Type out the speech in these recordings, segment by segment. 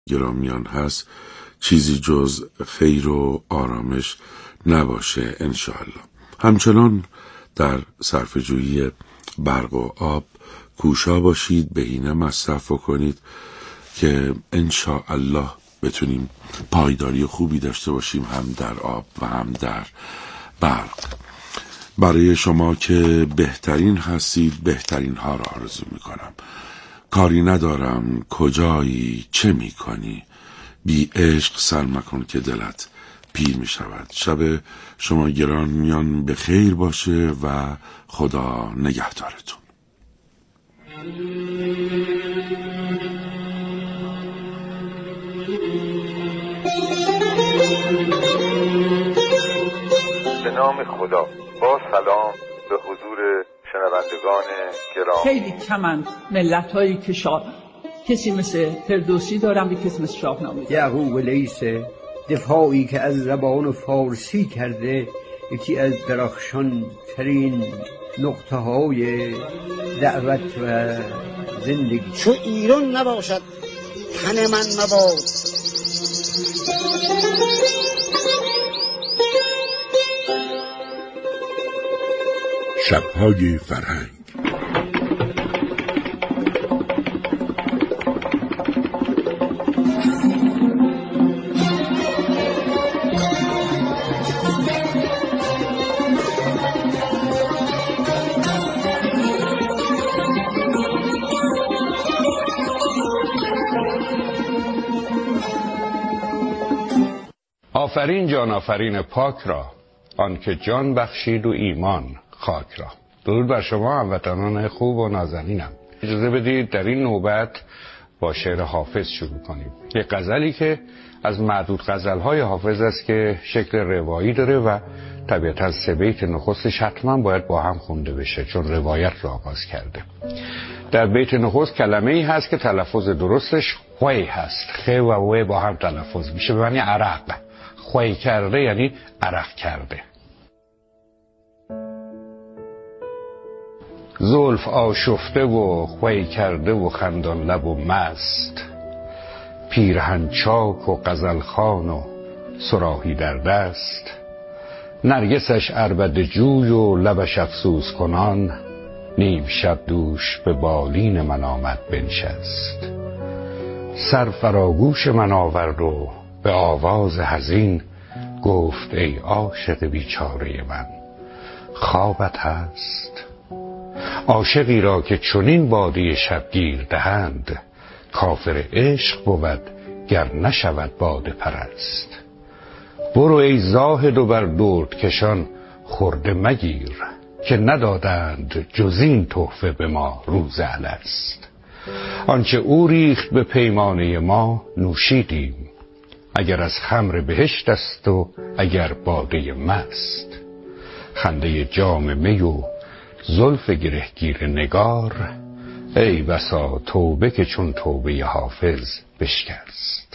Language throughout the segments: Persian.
گرامیان هست چیزی جز خیر و آرامش نباشه انشاءالله. همچنان در صرفه‌جویی برق و آب کوشا باشید، بهینه مصرف کنید که انشاءالله بتونیم پایداری خوبی داشته باشیم، هم در آب و هم در برق. برای شما که بهترین هستید بهترین ها را آرزو میکنم. کاری ندارم کجایی چه میکنی، بی عشق سر مکن که دلت پیر میشود. شب شما گرامیان به خیر باشه و خدا نگهدارتون. به نام خدا. با سلام به حضور شنوندگان گرامی. خیلی کمند ملت‌هایی که کسی مثل فردوسی دارم، کسی مثل شاهنامه. یعقوب لیث دفاعی که از زبان فارسی کرده یکی از درخشان ترین نقطه های دعوت و زندگی. چو ایران نباشد تن من مباد. شب‌های فرهنگ. آفرین جان آفرین پاک را، آنکه جان بخشید و ایمان خاک را. درود بر شما هموطنان خوب و نازنینم. اجازه بدید در این نوبت با شعر حافظ شروع کنیم. یک غزلی که از معدود غزل‌های حافظ است که شکل روایی داره و طبیعتاً 3 بیت نخستش حتما باید با هم خونده بشه چون روایت را آغاز کرده. در بیت نخست کلمه‌ای هست که تلفظ درستش خوی هست. خ و و با هم تلفظ میشه به معنی عرق. خوی کرده یعنی عرق کرده. زلف آشفته و خوی کرده و خندان لب و مست، پیرهن چاک و غزلخوان و صراحی در دست، نرگسش عربده جوی و لبش افسوس کنان، نیم شب دوش به بالین من آمد بنشست. سر فراگوش من آورد و به آواز حزین گفت ای عاشق بیچاره من خوابت هست. عاشقی را که چنین باده شبگیر دهند، کافر عشق بود گر نشود باده پرست. برو ای زاهد و بر درد کشان خرده مگیر، که ندادند جز این تحفه به ما روز الست. آنچه او ریخت به پیمانه ما نوشیدیم، اگر از خمر بهشت است و اگر باده مست. خنده جام می و زلف گرهگیر نگار، ای بسا توبه که چون توبه حافظ بشکست.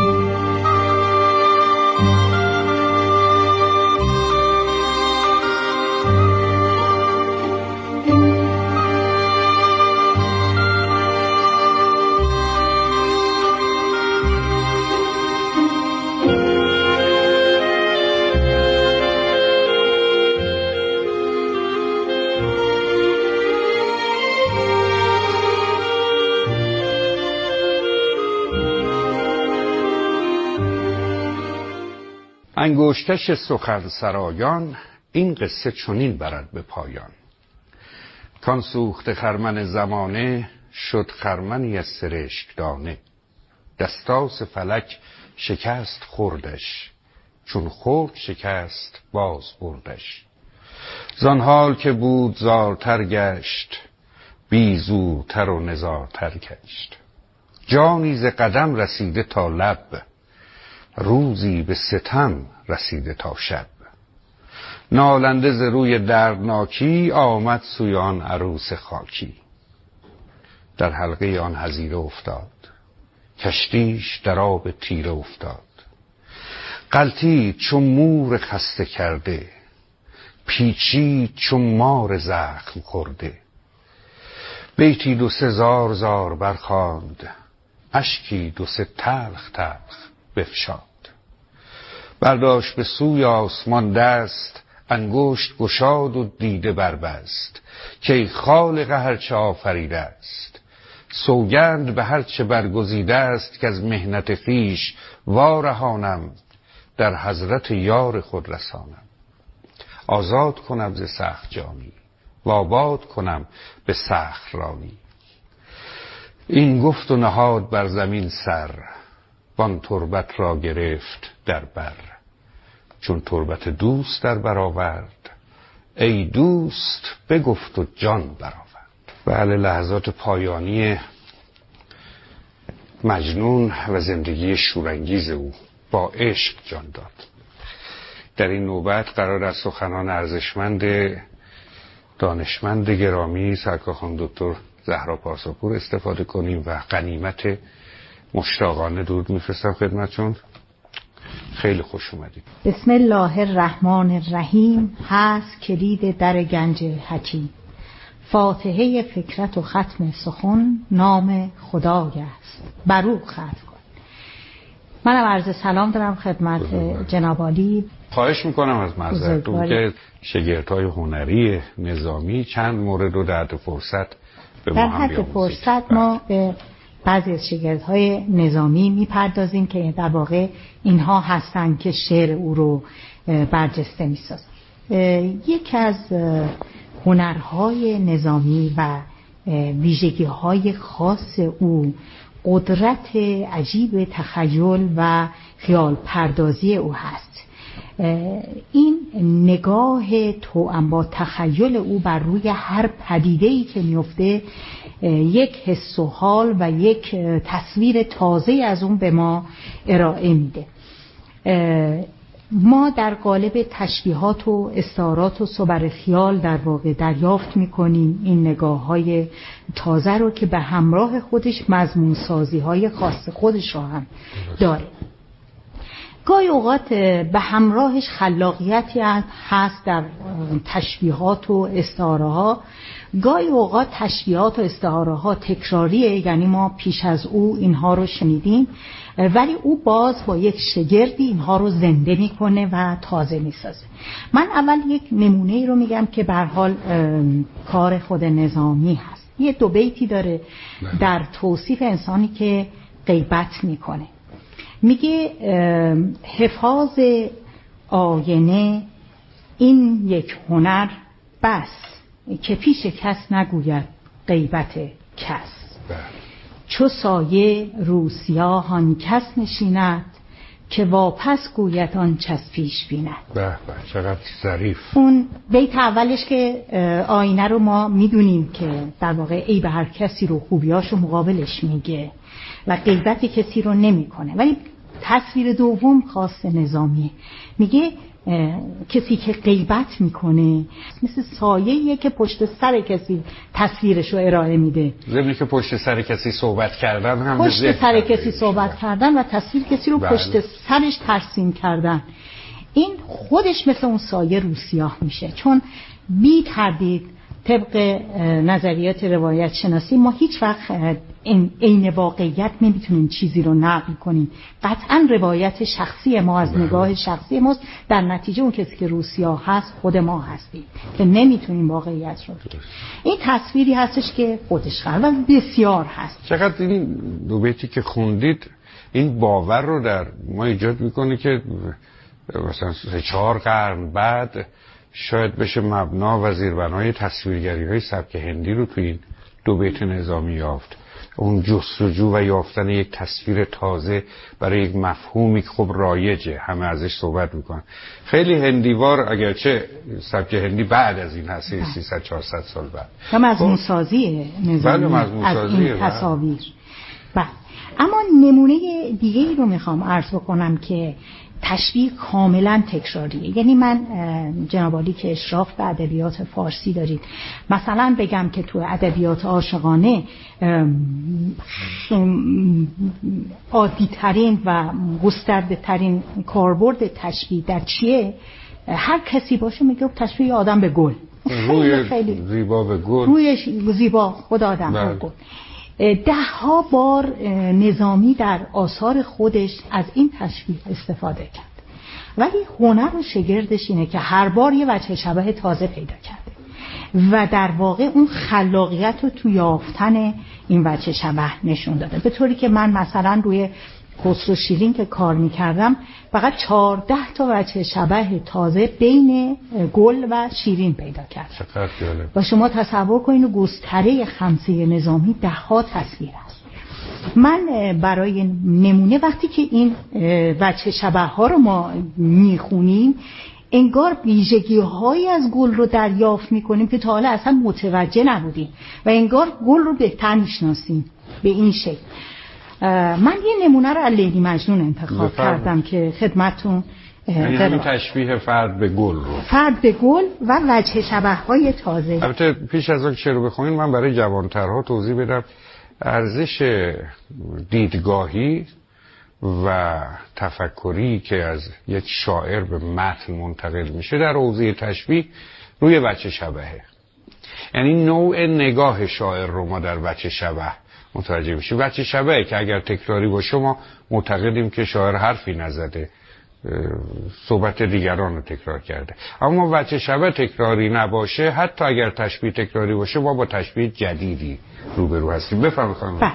انگشتش سخن سرایان این قصه چنین برد به پایان. کان سوخت خرمن زمانه شد خرمنی از سرشک دانه. دستاس فلک شکست خوردش، چون خورد شکست باز بردش. زان حال که بود زارتر گشت، بی زورتر و نزارتر گشت. جانی ز قدم رسیده تا لب، روزی به ستم رسیده تا شب. نالنده ز روی دردناکی، آمد سوی آن عروس خاکی. در حلقه آن حظیره افتاد، کشتیش در آب تیره افتاد. غلتید چون مور خسته کرده، پیچید چون مار زخم خورده. بیتی 2-3 زار زار برخواند، اشکی دو سه تلخ تلخ بفشاد. برداشت به سوی آسمان دست، انگشت گشاد و دیده بربست، که خالق هرچه آفریده است. سوگند به هرچه برگزیده است، که از مهنت خویش وارهانم، در حضرت یار خود رسانم. آزاد کنم ز سخت جانی، و آباد کنم به سخت رانی. این گفت و نهاد بر زمین سر، وان تربت را گرفت در بر. چون تربت دوست در برآورد، ای دوست بگفت و جان برآورد. بله، لحظات پایانی مجنون و زندگی شورانگیز او با عشق جان داد. در این نوبت قرار است سخنان ارزشمند دانشمند گرامی سرکار خانم دکتر زهرا پارساپور استفاده کنیم و غنیمت مشتاقانه درود میفرستم خدمتتون. خیلی خوش اومدید. بسم الله الرحمن الرحیم. هست کلید در گنج حکیم. فاتحه فکرت و ختم سخن نام خدای است، بر او ختم کن. منم عرض سلام دارم خدمت جناب عالی. خواهش میکنم از معذرتون که شگردهای هنری نظامی چند مورد رو در فرصت به ما هم در حد فرصت ما به بعضی از شگردهای نظامی میپردازیم که در واقع اینها هستن که شعر او رو برجسته میسازن. یکی از هنرهای نظامی و ویژگی‌های خاص او قدرت عجیب تخیل و خیال پردازی او هست. این نگاه توأم با تخیل او بر روی هر پدیده‌ای که میفته یک حس و حال و یک تصویر تازه از اون به ما ارائه میده. ما در قالب تشبیهات و استعارات و صور خیال در واقع دریافت میکنیم این نگاه‌های تازه رو که به همراه خودش مضمون سازی‌های خاص خودش رو هم داره. گاهی اوقات به همراهش خلاقیتی هست در تشبیهات و استعاره ها. گاهی اوقات تشبیهات و استعاره ها تکراریه، یعنی ما پیش از او اینها رو شنیدیم ولی او باز با یک شگردی اینها رو زنده میکنه و تازه میسازه. من اول یک نمونه رو میگم که به هر حال کار خود نظامی هست. یه دو بیتی داره در توصیف انسانی که غیبت میکنه. میگه حفاظ آینه این یک هنر بس، که پیش کس نگوید غیبت کس. چو سایه روسیاه آن کس نشیند، که واپس گوید آن چس پیش بیند. به چقدر ظریف. اون بیت اولش که آینه رو ما میدونیم که در واقع عیب هر کسی رو خوبیاشو مقابلش میگه و غیبت کسی رو نمیکنه، ولی تصویر دوم خاص نظامیه. میگه کسی که غیبت میکنه مثل سایه‌ایه که پشت سر کسی تصویرش رو ارائه میده. ضمن که پشت سر کسی صحبت کردن هم پشت سر کسی صحبت کردن و تصویر کسی رو پشت سرش ترسیم کردن. این خودش مثل اون سایه روسیاه میشه، چون بی تردید طبق نظریات روایت شناسی ما هیچ وقت عین واقعیت نمیتونیم چیزی رو نقل کنیم. قطعا روایت شخصی ما از نگاه شخصی ماست، در نتیجه اون کسی که روسیا هست خود ما هستیم که نمیتونیم واقعیت رو بگیم. این تصویری هستش که خودش خلق و بسیار هست. چقدر این دو بیتی که خوندید این باور رو در ما ایجاد میکنه که مثلا 3-4 قرن بعد شاید بشه مبنا و زیربنای تصویرگری‌های سبک هندی رو توی این دو بیت نظامی یافت. اون جستجو و یافتن یک تصویر تازه برای یک مفهومی که خب رایجه، همه ازش صحبت میکنن. خیلی هندیوار اگرچه سبک هندی بعد از این هست، 300-400 سال بعد هم از مزمون‌سازی نظامی از این تصاویر. بله. اما نمونه دیگه رو میخوام عرض بکنم که تشبیه کاملا تکراریه. یعنی من جناب عالی که اشراف به ادبیات فارسی دارید، مثلا بگم که تو ادبیات عاشقانه عادی ترین و گسترده ترین کاربرد تشبیه در چیه؟ هر کسی باشه میگه تشبیه آدم به گل، روی خیلی زیبا به گل، روی زیبا خود آدم به گل. 10ها بار نظامی در آثار خودش از این تشبیه استفاده کرد، ولی هنر و شگردش اینه که هر بار یه وجه شبه تازه پیدا کرده و در واقع اون خلاقیت رو تو یافتن این وجه شبه نشون داده. به طوری که من مثلا روی خسرو شیرین که کار میکردم فقط 14 تا وجه شبه تازه بین گل و شیرین پیدا کردم. و شما تصور کنید گستره خمسه نظامی 10ها تصویر است. من برای نمونه وقتی که این وجه شبه ها رو ما میخونیم انگار ویژگی هایی از گل رو دریافت میکنیم که تا حالا اصلا متوجه نبودیم و انگار گل رو بهتر میشناسیم به این شکل. من یه نمونه رو از لیلی مجنون انتخاب کردم که خدمتتون یعنی تشبیه فرد به گل رو، فرد به گل و وجه شبه های تازه. البته پیش از آن شعر رو بخونین من برای جوانترها توضیح بدم ارزش دیدگاهی و تفکری که از یک شاعر به متن منتقل میشه در حوزه تشبیه روی وجه شبهه. یعنی نوع نگاه شاعر رو ما در وجه شبه متوجه میشیم. وجه شبهه که اگر تکراری باشه ما معتقدیم که شاعر حرفی نزده، صحبت دیگران رو تکرار کرده. اما وجه شبه تکراری نباشه، حتی اگر تشبیه تکراری باشه ما با تشبیه جدیدی روبرو هستیم. بفرمایید خانم.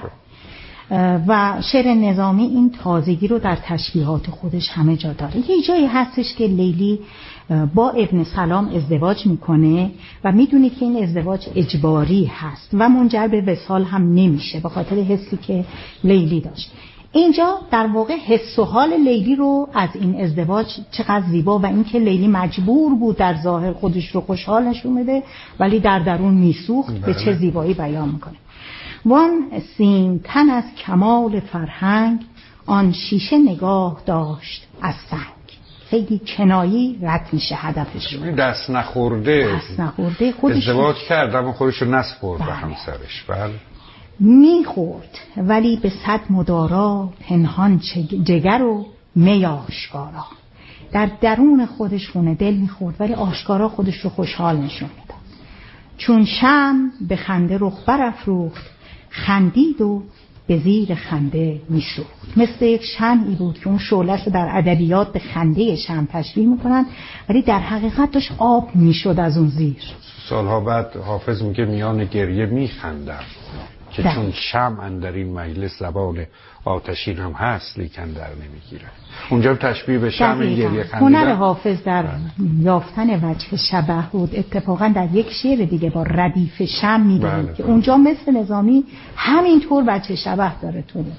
و شعر نظامی این تازگی رو در تشبیهات خودش همه جا داره. یه جایی هستش که لیلی با ابن سلام ازدواج میکنه و میدونید که این ازدواج اجباری هست و منجر به وصال هم نمیشه به خاطر حسی که لیلی داشت. اینجا در واقع حس و حال لیلی رو از این ازدواج چقدر زیبا و اینکه لیلی مجبور بود در ظاهر خودش رو خوشحال نشون بده ولی در درون میسوخت به چه زیبایی بیان میکنه. وان سیم تن از کمال فرهنگ آن شیشه نگاه داشت از سنگ. خیلی کنایی رد میشه هدفش رو. دست نخورده خودش ازدواج کرد اما خودش رو نسپرد به همسرش. بله میخورد ولی به صد مدارا پنهان جگر و می آشکارا. در درون خودش خونه دل میخورد ولی آشکارا خودش رو خوشحال نشون میداد. چون شمع به خنده رخ برافروخت خندید و به زیر خنده میسوخت. مثل یک شمعی بود که اون شعله‌اش رو در ادبیات به خنده شمع تشبیه میکنن ولی در حقیقت داشت آب میشد از اون زیر. سالها بعد حافظ میگه میان گریه میخندم که چون شمع اندر این مجلس زبان آتشین هم هست لیکن در نمیگیره. اونجا تشبیه به شمع گریه خندیدن. هنر حافظ در یافتن وجه شبه بود. اتفاقا در یک شعر دیگه با ردیف شمع می‌بینید که اونجا مثل نظامی همینطور وجه شبه داره تونه.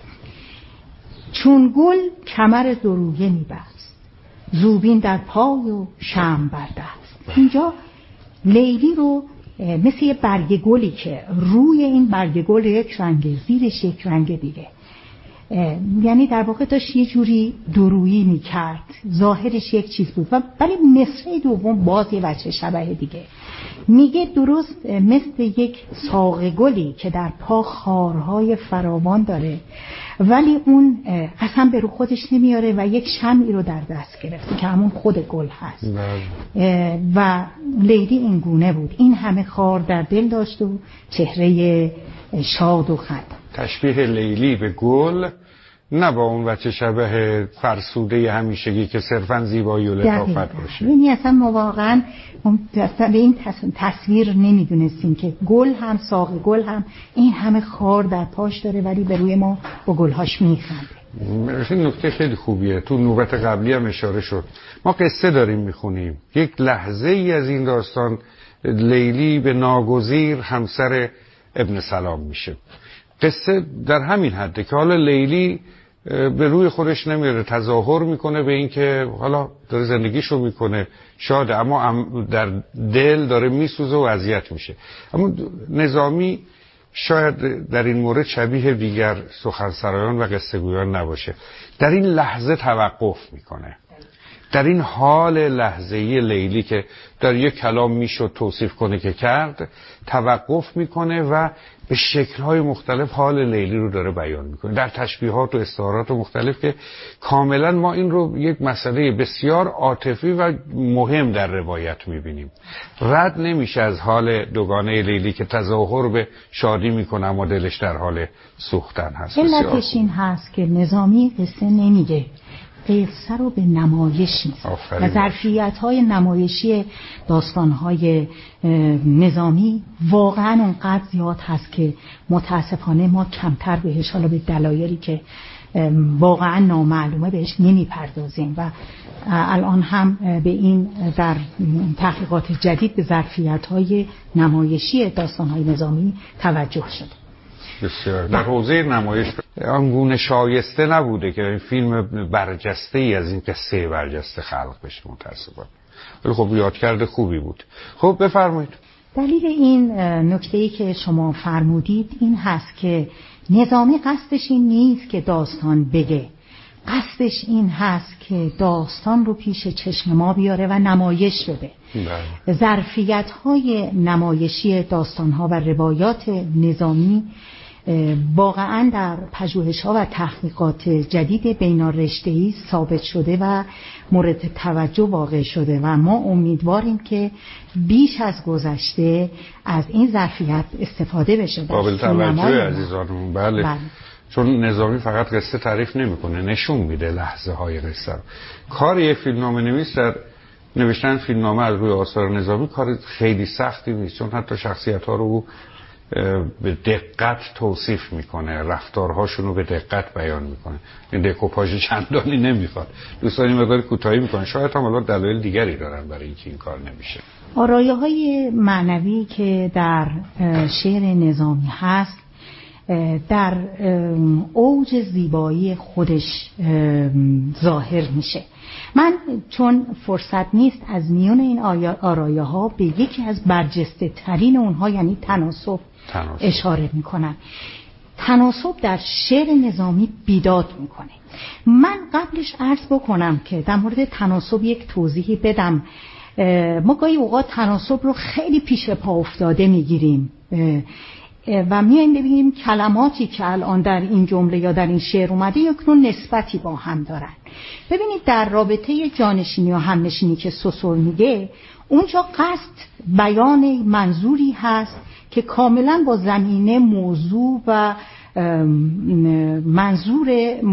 چون گل کمر درویه می‌بست زوبین در پای و شمع بر دست. اینجا لیلی رو مثل یه برگ گلی که روی این برگ گل یک رنگ زیرش یک رنگ دیگه، یعنی در واقع داشت یه جوری درویی میکرد، ظاهرش یک چیز بود ولی مصرع دوم باز یه وجه شبه دیگه. میگه درست مثل یک ساق گلی که در پا خارهای فراوان داره ولی اون اصلا به رو خودش نمیاره و یک شمعی رو در دست گرفته که همون خود گل هست. و لیلی این گونه بود، این همه خار در دل داشت و چهره شاد و خندان. تشبیه لیلی به گل نه با اون وجه شبه فرسوده همیشگی که صرفا زیبایی و لطافت باشه. یعنی اصلا ما واقعا به این تصویر نمیدونستیم که گل هم ساق گل هم این همه خار در پاش داره ولی به روی ما با گلهاش میخنده. این نکته خیلی خوبیه. تو نوبت قبلی هم اشاره شد. ما قصه داریم میخونیم، یک لحظه ای از این داستان لیلی به ناگزیر همسر ابن سلام میشه. قصه در همین حده که حالا لیلی به روی خودش نمیاره، تظاهر میکنه به این که حالا داره زندگیشو میکنه شاده اما در دل داره میسوزه و اذیت میشه. اما نظامی شاید در این مورد شبیه دیگر سخنسرایان و قصه گویان نباشه، در این لحظه توقف میکنه در این حال لحظه‌ای لیلی که در یک کلام میشد توصیف کنه که کرد، توقف میکنه و به شکل‌های مختلف حال لیلی رو داره بیان میکنه در تشبیهات و استعارات مختلف که کاملا ما این رو یک مسئله بسیار عاطفی و مهم در روایت میبینیم. رد نمیشه از حال دوگانه لیلی که تظاهر به شادی میکنه اما دلش در حال سوختن هست. علتش این هست که نظامی قصه نمیگه، قصه رو به نمایش میذاره و ظرفیت‌های نمایشی داستان‌های نظامی واقعاً اونقدر زیاد هست که متاسفانه ما کمتر بهش، حالا به دلایلی که واقعاً نامعلومه، بهش نمیپردازیم و الان هم به این در تحقیقات جدید به ظرفیت‌های نمایشی داستان‌های نظامی توجه شد. بسیار در حوزه نمایش آنگونه شایسته نبوده که این فیلم برجسته ای از این قصه برجسته خلق بشه متاسفانه، ولی خب یادکرد خوبی بود. خب بفرمایید. دلیل این نکته‌ای که شما فرمودید این هست که نظامی قصدش این نیست که داستان بگه، قصدش این هست که داستان رو پیش چشم ما بیاره و نمایش بده. ظرفیت‌های نمایشی داستان‌ها و روایات نظامی واقعاً در پژوهش‌ها و تحقیقات جدید بین‌الرشته‌ای ثابت شده و مورد توجه واقع شده و ما امیدواریم که بیش از گذشته از این ظرفیت استفاده بشه. قابل توجه عزیزانم. بله. چون نظامی فقط قصه تعریف نمی‌کنه، نشون میده لحظه‌های قصه رو. کار یک فیلمنامه‌نویس در نوشتن فیلمنامه از روی آثار نظامی کار خیلی سختی نیست، چون حتی شخصیت‌ها رو به دقت توصیف میکنه، رفتارهاشون رو به دقت بیان میکنه. این دکوپاژ چندانی نمیخواد، دوستانی مقدار کوتاهی میکنه. شاید هم حالا دلایل دیگری دارن برای اینکه این کار نمیشه. آرایه‌های معنوی که در شعر نظامی هست در اوج زیبایی خودش ظاهر میشه. من چون فرصت نیست از میون این آرایه ها به یکی از برجسته ترین اونها یعنی تناسب اشاره میکنم. تناسب در شعر نظامی بیداد میکنه. من قبلش عرض بکنم که در مورد تناسب یک توضیحی بدم. ما گاهی اوقات تناسب رو خیلی پیش پا افتاده میگیریم و میایم ببینیم کلماتی که الان در این جمله یا در این شعر اومده یک نوع نسبتی با هم دارن. ببینید در رابطه جانشینی و همنشینی که سوسول میگه، اونجا قصد بیان منظوری هست که کاملا با زمینه موضوع و منظور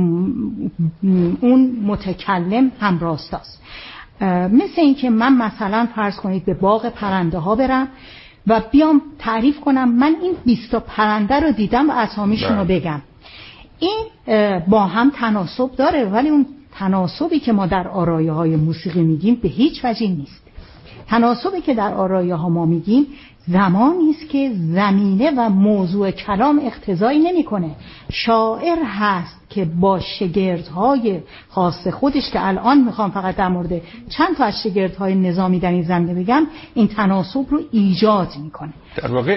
اون متکلم همراستا است. مثل اینکه من مثلا فرض کنید به باغ پرنده ها برم و بیام تعریف کنم من این 20 پرنده رو دیدم و اسامیشون رو بگم. این با هم تناسب داره، ولی اون تناسبی که ما در آرایه های موسیقی میگیم به هیچ وجه نیست. تناسبی که در آرایه ها ما میگیم زمانی است که زمینه و موضوع کلام اقتضایی نمیکنه. شاعر هست که با شگردهای خاص خودش که الان میخوام فقط در مورد چند تا از شگردهای نظامی در این زمینه بگم، این تناسب رو ایجاد میکنه. در واقع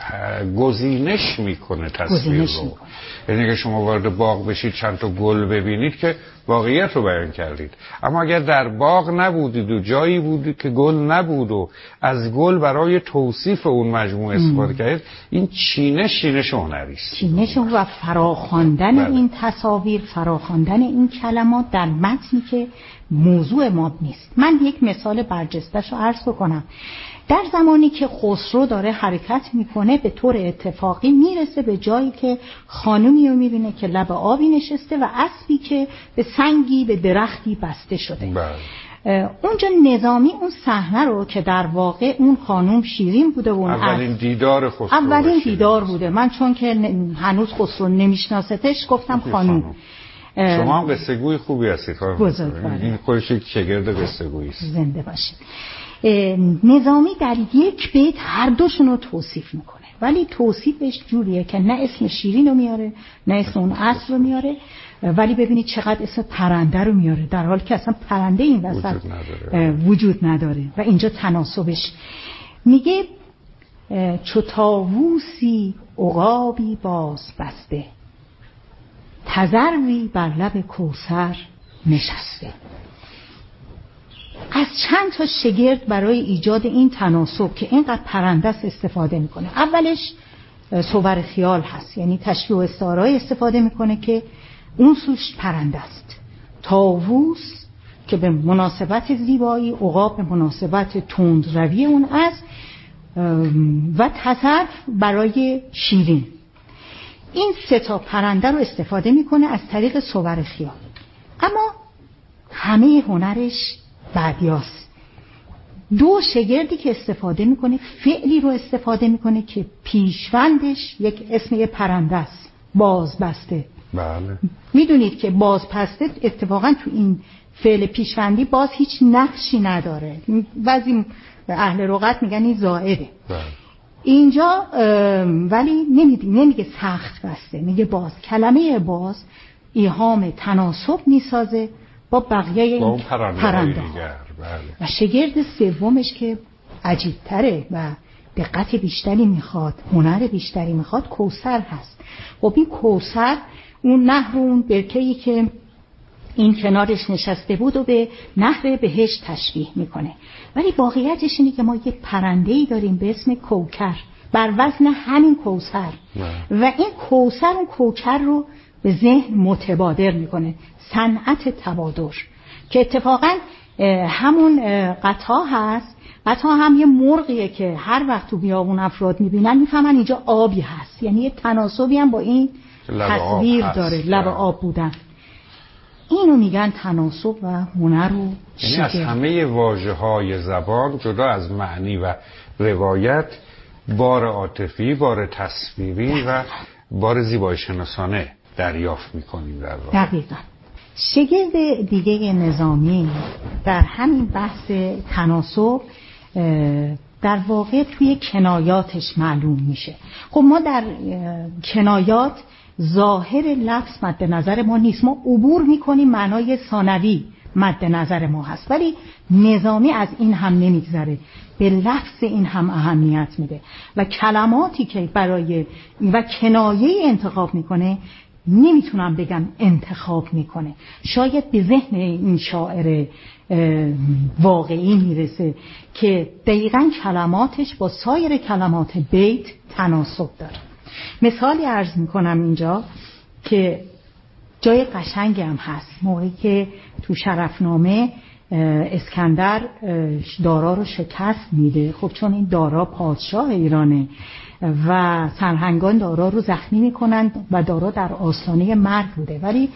گزینش میکنه تصویر رو. یعنی که شما وارد باغ بشید چند تا گل ببینید که واقعیت رو بیان کردید، اما اگر در باغ نبودید و جایی بودید که گل نبود و از گل برای توصیف اون مجموعه استفاده کردید، این چینش هنری است. چینش و فراخواندن این تصاویر، فراخواندن این کلمات در متنی که موضوع ما نیست. من یک مثال برجسته‌شو عرض بکنم. در زمانی که خسرو داره حرکت میکنه به طور اتفاقی میرسه به جایی که خانومی رو میبینه که لب آبی نشسته و اسبی که به سنگی به درختی بسته شده. اونجا نظامی اون صحنه رو که در واقع اون خانوم شیرین بوده و اولین دیدار خسرو، اولین دیدار بوده. من چون که هنوز خسرو نمیشناستش گفتم خانوم. شما هم قصه گوی خوبی هستید. این خودش یک شگرد قصه گویی است. زنده باشید. نظامی در یک بیت هر دوشون رو توصیف میکنه، ولی توصیفش جوریه که نه اسم شیرین رو میاره نه اسم اون اسب رو میاره، ولی ببینید چقدر اسم پرنده رو میاره در حالی که اصلا پرنده این وسط وجود نداره. و اینجا تناسبش میگه چو طاووسی عقابی باز بسته، تذروی بر لب کوثر نشسته. از چند تا شگرد برای ایجاد این تناسب که اینقدر پرنده است استفاده میکنه. اولش صور خیال هست، یعنی تشبیه و استعاره استفاده میکنه که اون سوش پرنده است. طاووس که به مناسبت زیبایی، عقاب به مناسبت تندروی اون است، و تطرف برای شیرین. این سه تا پرنده رو استفاده میکنه از طریق صور خیال. اما همه هنرش بعدیاست. دو شگردی که استفاده میکنه، فعلی رو استفاده میکنه که پیشوندش یک اسم یه پرنده است، بازبسته. بله. میدونید که بازبسته اتفاقا تو این فعل پیشوندی باز هیچ نقشی نداره. بعضی اهل لغت میگن این زائده. بله. اینجا ولی نمیگه سخت بسته، میگه باز. کلمه باز ایهام تناسب میسازه با بقیه با این پرنده. و شگرد سومش که عجیب تره و دقت بیشتری میخواد، هنر بیشتری میخواد، کوثر هست. خب این کوثر اون نهر، اون برکه‌ای که این کنارش نشسته بود و به نهر بهشت تشبیه میکنه. ولی واقعیتش اینه که ما یه پرنده‌ای داریم به اسم کوکر بر وزن همین کوثر و این کوثر اون کوکر رو به ذهن متبادر میکنه. صنعت تبادر که اتفاقا همون قطا هست. قطا هم یه مرغیه که هر وقت تو بیابون افراد میبینن میفهمن اینجا آبی هست، یعنی یه تناسبی هم با این تصویر داره، لب آب بودن. اینو میگن تناسب و هنر و یعنی از همه واژه‌های زبان جدا از معنی و روایت بار عاطفی، بار تصویری و بار زیبایی شناسانه دریافت میکنیم در واقع. دقیقاً. شگرد دیگه نظامی در همین بحث تناسب در واقع توی کنایاتش معلوم میشه. خب ما در کنایات ظاهر لفظ مد نظر ما نیست، ما عبور میکنیم، معنای ثانوی مد نظر ما هست. ولی نظامی از این هم نمیگذره، به لفظ این هم اهمیت میده و کلماتی که برای و کنایه انتخاب میکنه، نمیتونم بگم انتخاب میکنه، شاید به ذهن این شاعر واقعی میرسه که دقیقاً کلماتش با سایر کلمات بیت تناسب داره. مثالی عرض میکنم اینجا که جای قشنگی هم هست. موقعی که تو شرفنامه اسکندر دارا رو شکست میده، خب چون این دارا پادشاه ایرانه و سرهنگان دارا رو زخمی میکنن و دارا در آستانه مرگ بوده، ولی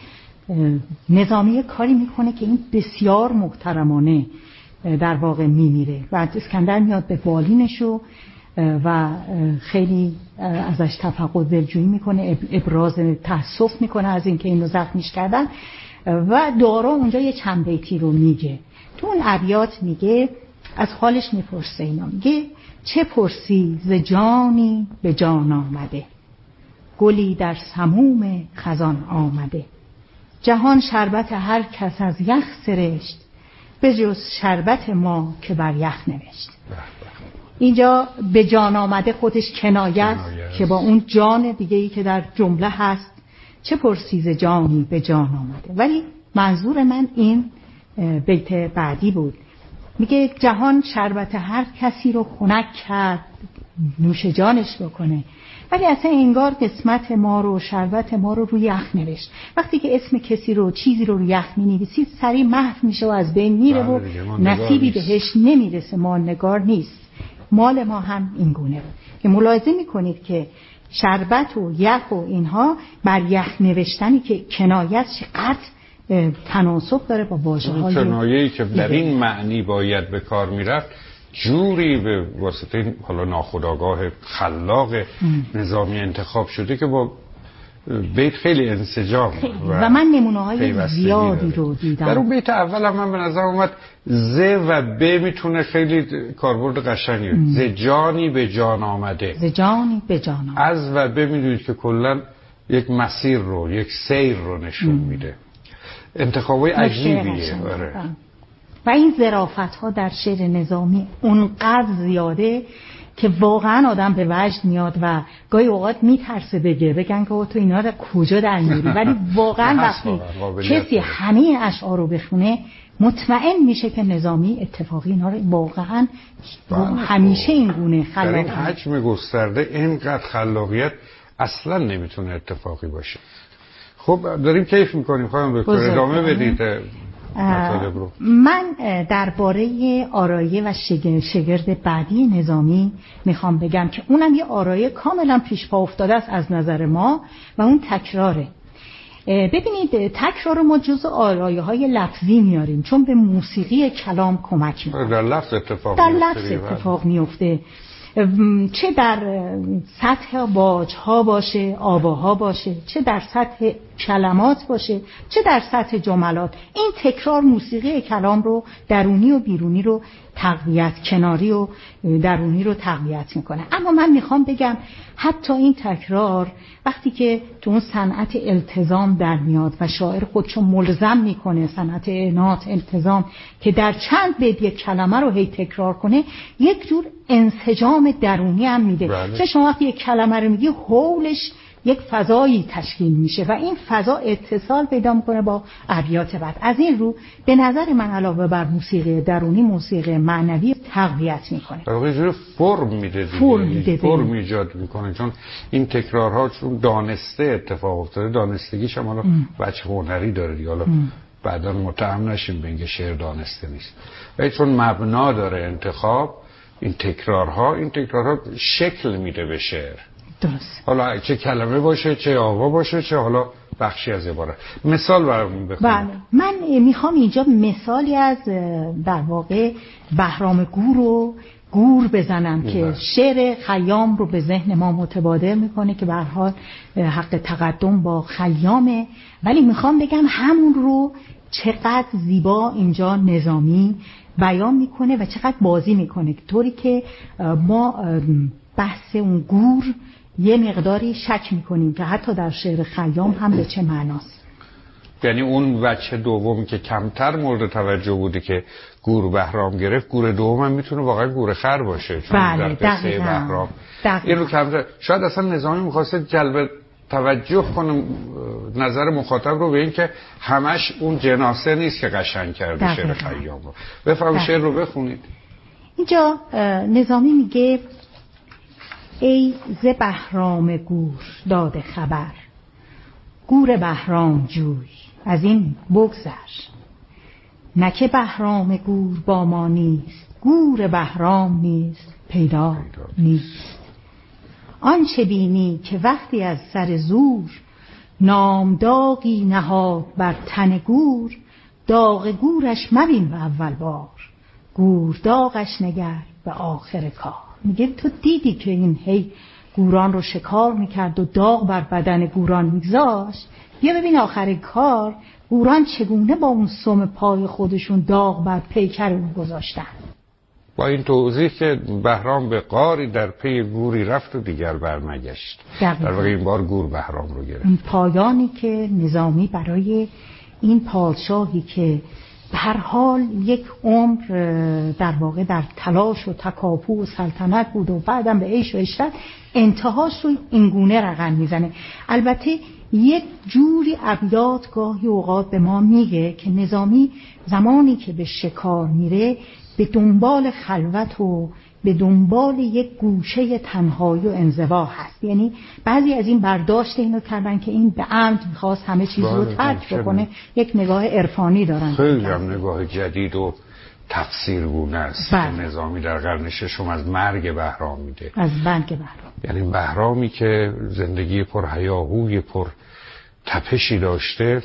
نظامی کاری میکنه که این بسیار محترمانه در واقع میمیره و اسکندر میاد به بالینش و خیلی ازش تفقد دلجویی میکنه، ابراز تأسف میکنه از اینکه اینو زخمیش کردن و دارا اونجا یه چند بیتی رو میگه. تو اون ابیات میگه، از حالش میپرسه، اینا میگه چه پرسی ز جانی به جان آمده، گلی در سموم خزان آمده، جهان شربت هر کس از یخ سرشت، به جز شربت ما که بر یخ نوشت. اینجا به جان آمده خودش کنایت که با اون جان دیگه‌ای که در جمله هست، چه پرسی ز جانی به جان آمده. ولی منظور من این بیت بعدی بود، میگه جهان شربت هر کسی رو خنک کرد نوش جانش بکنه، ولی اصلا انگار قسمت ما رو، شربت ما رو روی یخ نوشت. وقتی که اسم کسی رو، چیزی رو روی یخ می‌نویسید سریع محو میشه و از بین میره و نصیبی بهش نمیرسه، مال نگار نیست. مال ما هم این گونه بود که ملاحظه میکنید که شربت و یخ و اینها بر یخ نوشتنی که کنایت چقدر تناسب داره با واژه‌های کنایه‌ای که در این معنی باید به کار میرفت، جوری به واسطه حالا ناخودآگاه خلاق نظامی انتخاب شده که با بیت خیلی انسجام و من نمونه‌های زیادی رو دیدم. در اون بیت اول هم من به نظر اومد ز و ب میتونه خیلی کاربرد قشنگی ز جانی به جان آمده، ز جانی به جان آمده. از و ب میدونید که کلا یک مسیر رو، یک سیر رو نشون میده. انتخابای عجیبیه. و این ظرافت‌ها در شعر نظامی اونقدر زیاده که واقعا آدم به وجد میاد و گاهی اوقات میترسه بگن که تو اینا رو کجا در میاری، ولی واقعا وقتی کسی همه اشعار رو بخونه مطمئن میشه که نظامی اتفاقی اینا رو واقعا همیشه این گونه در این حجم گسترده اینقدر خلاقیت اصلا نمیتونه اتفاقی باشه. خب داریم کیف میکنیم. خواهم دکتر ادامه بدید مطالب رو. من درباره آرایه و شگرد بعدی نظامی میخوام بگم که اونم یه آرایه کاملا پیش پا افتاده است از نظر ما و اون تکراره. ببینید تکرار رو ما جزء آرایه های لفظی میاریم چون به موسیقی کلام کمک میکنه. در لفظ اتفاق میفته چه در سطح باج‌ها باشه، آواها باشه، چه در سطح کلمات باشه، چه در سطح جملات. این تکرار موسیقی کلام رو درونی و بیرونی رو تقویت، کناری و درونی رو تقویت میکنه. اما من میخوام بگم حتی این تکرار وقتی که تو اون صنعت التزام در میاد و شاعر خودشو ملزم میکنه، صنعت عنایت التزام، که در چند بیت یک کلمه رو هی تکرار کنه، یک جور انسجام درونی هم میده. چه شما وقتی یک کلمه رو میگی حولش یک فضایی تشکیل میشه و این فضا اتصال پیدا میکنه با ابیات بعد. از این رو به نظر من علاوه بر موسیقی درونی، موسیقی معنوی تقویت میکنه. در واقع یه جور فرم میده دیگه، فرم ایجاد میکنه، چون این تکرارها چون دانسته اتفاق افتاده، دانستگیش هم حالا بچه هنری داره دیگه. حالا بعدا متهم نشیم به اینکه شعر دانسته نیست، ولی چون مبنا داره انتخاب، این تکرارها شکل میده به شعر. درست. حالا چه کلمه باشه، چه آوا باشه، چه حالا بخشی از عبارت. مثال برامون بخونید. بله، من میخوام اینجا مثالی از در واقع بهرام گور بزنم که شعر خیام رو به ذهن ما متبادر میکنه که به هر حال حق تقدم با خیامه، ولی میخوام بگم همون رو چقدر زیبا اینجا نظامی بیان میکنه و چقدر بازی میکنه، طوری که ما بحث اون گور یه مقداری شک میکنیم که حتی در شعر خیام هم به چه معناست. یعنی اون وجه دومی که کمتر مورد توجه بوده که گور بهرام گرفت، گور دوم هم میتونه واقعا گور خر باشه، چون بله، در قصه بهرام این رو کمتر. شاید اصلا نظامی میخواسته جلب توجه کنه نظر مخاطب رو به این که همش اون جناسه نیست که قشنگ کرده شعر خیام رو. بفهم شعر رو بخونید. اینجا نظامی میگه ای ز بهرام گور داده خبر، گور بهرام جوی از این بگذر، نه که بهرام گور با ما نیست، گور بهرام نیست پیدا نیست. آنچه بینی که وقتی از سر زور، نامداغی نهاد بر تن گور، داغ گورش مبین به اول بار، گور داغش نگر به آخر کار. میگه تو دیدی که این هی گوران رو شکار میکرد و داغ بر بدن گوران میگذاشت، بیا ببین آخر کار گوران چگونه با اون سم پای خودشون داغ بر پیکر اون گذاشتن. با این توضیح که بهرام به غاری در پی گوری رفت و دیگر برنگشت، در واقع این بار گور بهرام رو گرفت. این پایانی که نظامی برای این پادشاهی که به هر حال یک عمر در واقع در تلاش و تکاپو و سلطنت بود و بعدم به عیش و عشرت، انتهاش رو این گونه رقم میزنه. البته یک جوری ابیات گاهی اوقات به ما میگه که نظامی زمانی که به شکار میره به دنبال خلوت و به دنبال یک گوشه تنهایی و انزوا هست. یعنی بعضی از این برداشت اینو کردن که این به عمد میخواست همه چیز رو ترک بکنه، یک نگاه عرفانی دارن. خیلی هم نگاه جدید و تفسیرگونه است. نظامی در قرن ششم از مرگ بهرام میده، از مرگ بهرام. یعنی بهرامی که زندگی پر هیاهوی پر تپشی داشته،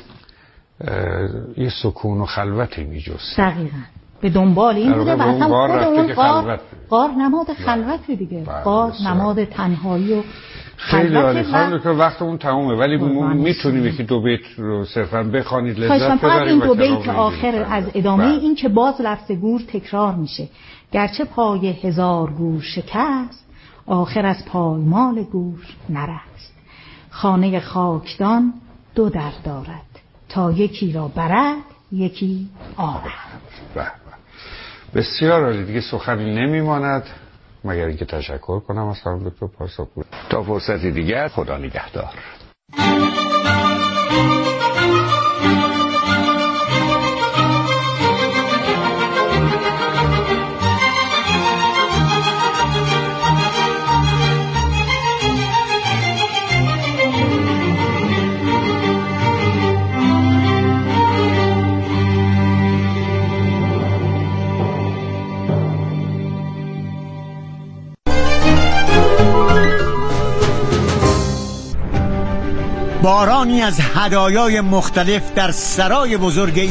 یه سکون و خلوتی میجست. دقیقاً به دنبال این بوده و اصلا خود اون غار نماد خلوت دیگه، غار نماد تنهایی و خیلی عالی. خانم دکتر وقتمون تمومه، ولی میتونیم یکی دو بیت رو صرفا بخوانید لذت ببریم. این دو بیت آخر از ادامه این که باز لفظ گور تکرار میشه، گرچه پای هزار گور شکست، آخر از پایمال گور نرست. خانه خاکدان دو در دارد، تا یکی را برد یکی آرد. بسیار عالی. دیگه سخنی نمیماند مگر اینکه تشکر کنم از خانم دکتر پارساپور. تا فرصتی دیگر، خدا نگهدار. بارانی از هدایای مختلف در سرای بزرگ